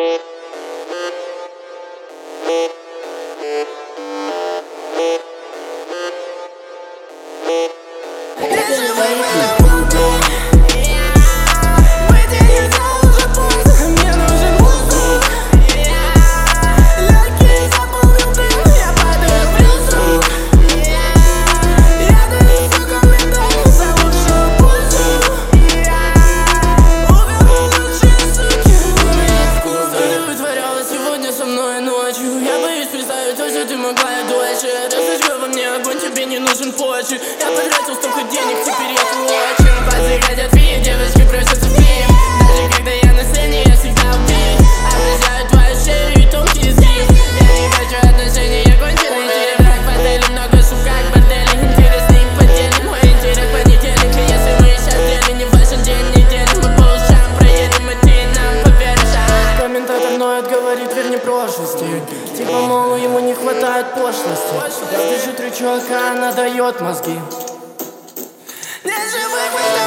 Я боюсь представить то, что ты могла и дольше. Разожгла во мне огонь, тебе не нужен позже. Я потратил столько денег, теперь я твой отчим. Пацаны хотят видеть, девочки просятся в клип. Даже когда я на сцене, я всегда убит. Обрезаю твою шею и тонкий изгиб. Я не хочу отношений, я конченый тип. Как в отеле, много шум, как в борделе. Интересный поделим, мой интерес понедельник. И если мы сейчас делим, не важен день недели. Мы по ушам проедем, и ты нам поверишь. Комментатор ноет, говорит, верни прошлости. Типа, мол, ему не хватает пошлости. Я держу три чувака, она дает мозги. Не живы